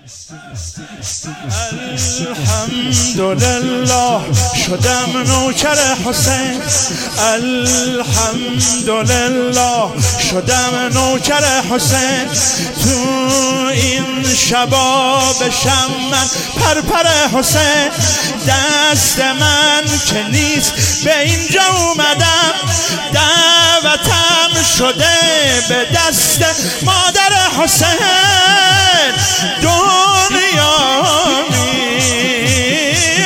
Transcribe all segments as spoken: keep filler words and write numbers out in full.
الحمدلله شدم نوکر حسین، الحمدلله شدم نوکر حسین. تو این شبا بشم من پرپر حسین. دست من که نیست به اینجا اومدم، دعوتم شده به دست مادر حسین. دنیا می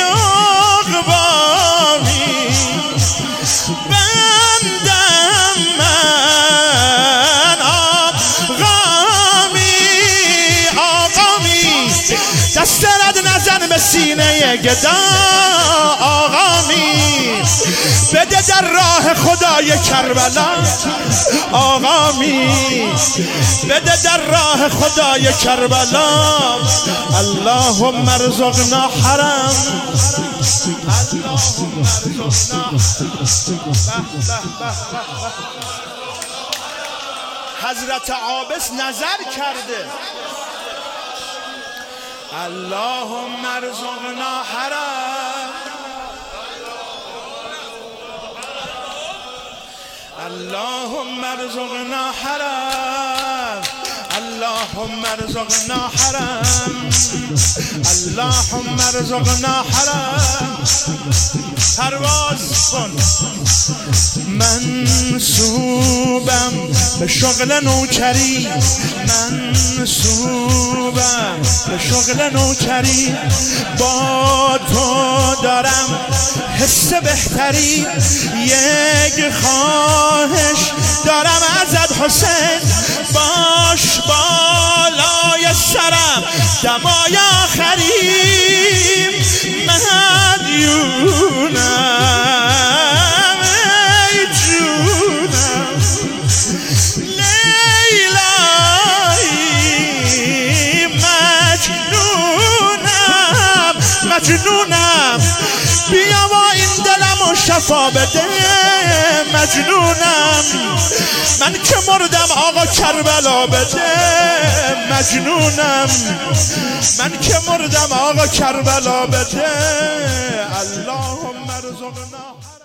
اقوامی بندم من آقامی آقامی. دست رد نزن به سینه گدا آقامی. بده در راه خدای کربلا آقامی. بده در راه خدای کربلا. اللهم ارزقنا حرم، اللهم ارزقنا. حضرت عابس نظر کرده. اللهم ارزقنا حرم، اللهم ارزقنا حرم، اللهم ارزقنا حرم، اللهم ارزقنا حرم. پرواز کن. منسوبم به شغل نوکری، منسوبم به شغل نوکری. با تو دارم حس بهتری. یک خواهش دارم ازت حسین، باش بالای سرم دمای آخریم. مدیونم ای جونم لیلایی، مجنونم مجنونم. بیا با این دلم و شفا بده. مجنونم من که مردم آقا کربلا بده. مجنونم من که مردم آقا کربلا بده. اللهم ارزقنا.